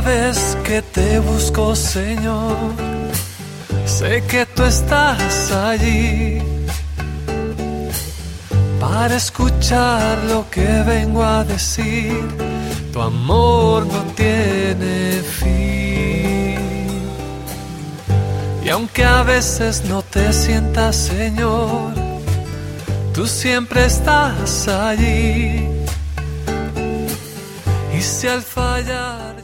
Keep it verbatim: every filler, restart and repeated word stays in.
vez que te busco, Señor, sé que tú estás allí para escuchar lo que vengo a decir. Tu amor no tiene fin. Y aunque a veces no te sientas, Señor, tú siempre estás allí. Y si al fallar